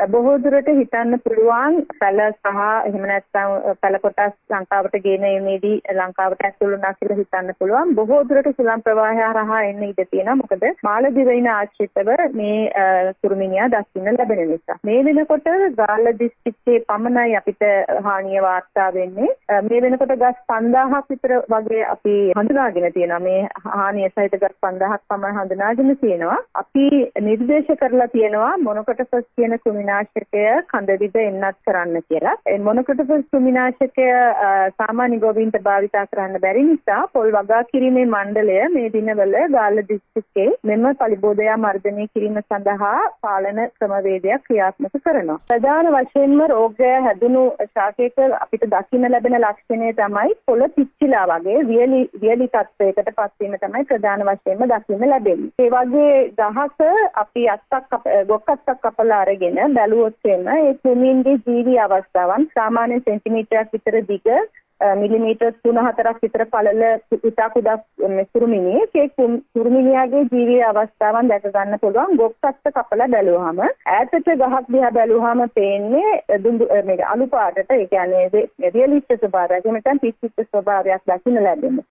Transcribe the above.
බොහෝ දුරට හිතන්න පුළුවන් පැල සහ එහෙම නැත්නම් පැල කොටස් ලංකාවට ගෙන එීමේදී ලංකාවට ඇතුළු වුණා කියලා හිතන්න පුළුවන්. බොහෝ දුරට සුළං ප්‍රවාහය හරහා එන්න ඉඩ තියෙනවා. මොකද මාලදිවයින ආශ්‍රිතව මේ කුරුමිනියා දකින්න ලැබෙන නිසා. මේ වෙනකොට ගාල්ල දිස්ත්‍රික්කයේ පමණයි අපිට හානිය වාර්තා වෙන්නේ. මේ වෙනකොට ගස් 5000ක් විතර වගේ අපි හඳුනාගෙන තියෙනවා. මේ හානිය සහිත ගස් 5000ක් පමණ හඳුනාගෙන තියෙනවා. අපි නිර්දේශ කරලා තියෙනවා මොනොකොටොපස් කියන කෘමිනාශකය කඳවිද එන්නත් කරන්න කියලා. ඒ මොනොකොටොපස් කෘමිනාශකය සාමාන්‍ය ගොවීන්ට භාවිතා කරන්න බැරි නිසා පොල් වගා කිරීමේ මණ්ඩලය මේ දිනවල ගාල්ල දිස්ත්‍රික්කයේ මෙම පලිබෝධයා මර්ධනය කිරීම සඳහා පාලන ක්‍රමවේදයක් ක්‍රියාත්මක කරනවා. ප්‍රධාන වශයෙන්ම රෝගය හැදුණු ශාකයක අපිට දකින්න ලැබෙන ලක්ෂණය තමයි පොළ පිච්චිලා වගේ වියලි තත්ත්වයකට පත්වීම තමයි ප්‍රධාන වශයෙන්ම දකින්න ලැබෙන්නේ. ඒ වගේ ගහක අපි ගොක්කත්තක් කපලා අරගෙන බැලුවොත් ඒ කෘමීන්ගේ ජීවි අවස්ථාවන් සාමාන්‍ය සෙන්ටිමීටරයක් විතර දිග මිලිමීටර් 3-4ක් විතර පළල ඉතා කුඩා කුරුමිනියේ ඒ කුරුමිනියාගේ ජීවි අවස්ථාවන් දැක ගන්න පුළුවන් ගොක්කත්ත කපලා බැලුවාම ඈතට ගහක් දිහා බැලුවාම පේන්නේ මේ අලු පාටට ඒ කියන්නේ රියලිස්ටික් ස්වභාවයක් එහෙම නැත්නම් පිච්චිච්ච ස්වභාවයක් දකින්න ලැබෙනවා.